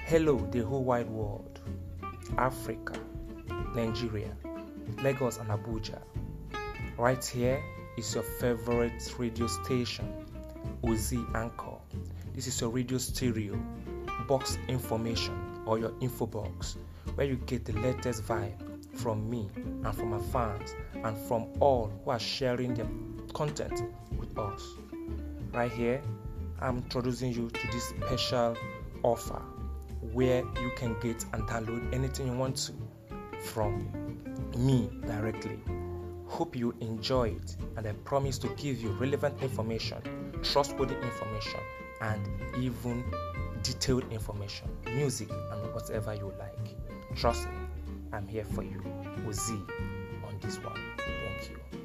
Hello, the whole wide world, Africa, Nigeria, Lagos and Abuja. Right here is your favorite radio station, Ozi Anchor. This is your radio stereo, box information or your info box, where you get the latest vibe from me and from my fans and from all who are sharing their content with us. Right here, I'm introducing you to this special offer where you can get and download anything you want to from me directly. Hope you enjoy it, and I promise to give you relevant information, trustworthy information, and even detailed information, music and whatever you like. Trust me, I'm here for you. We'll see on this one. Thank you.